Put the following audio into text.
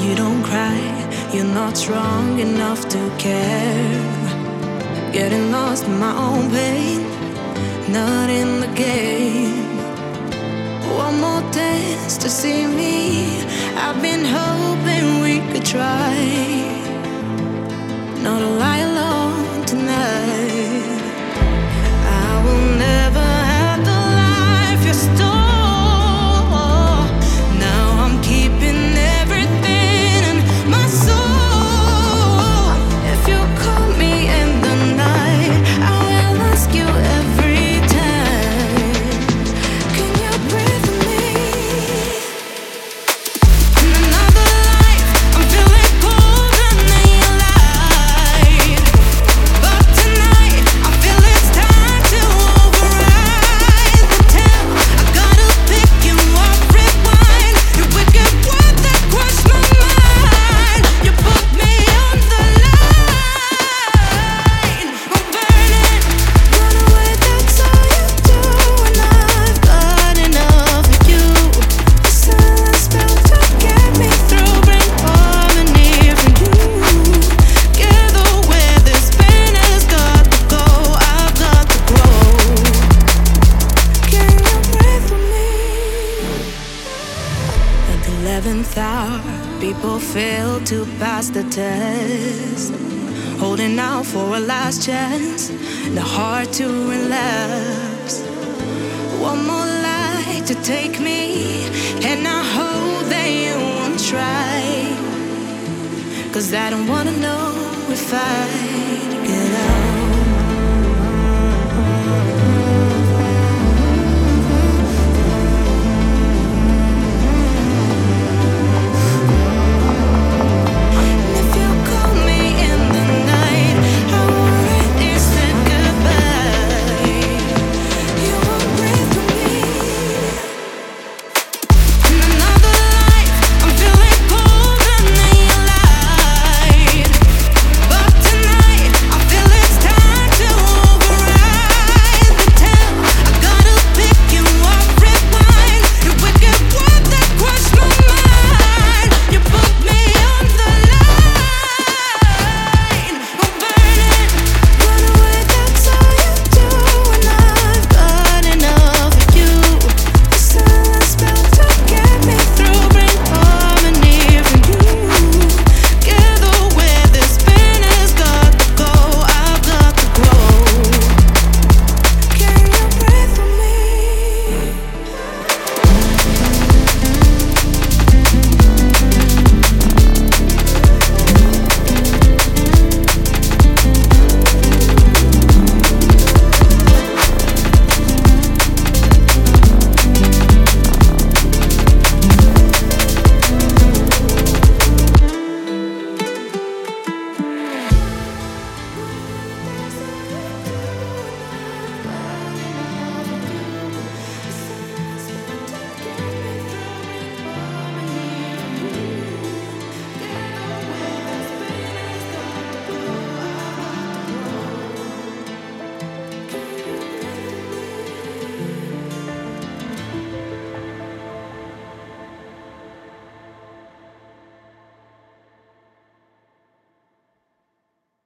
you don't cry, you're not strong enough to care. Getting lost in my own pain, not in the game. One more dance to see me. I've been hoping we could try not to lie alone tonight. I will never have the life you stole. Now I'm keeping everything in my soul. If you call me in the night, I will ask you every time, can you breathe with me? In another life, I'm feeling colder than you like. But tonight, I feel it's time to override the tale. I gotta pick you up, rewind. Your wicked words that crush my mind. You put me on the line. I'm burning, run away, that's all you do. And I've got enough of you. The silence spell to get me through, bring harmony for you. Together where this pain has got to go, I've got to grow. Can you breathe with me? At the 11th hour, people fail to pass the test, holding out for a last chance, the heart to relapse. One more light to take me, and I hope that you won't try, 'cause I don't wanna know if I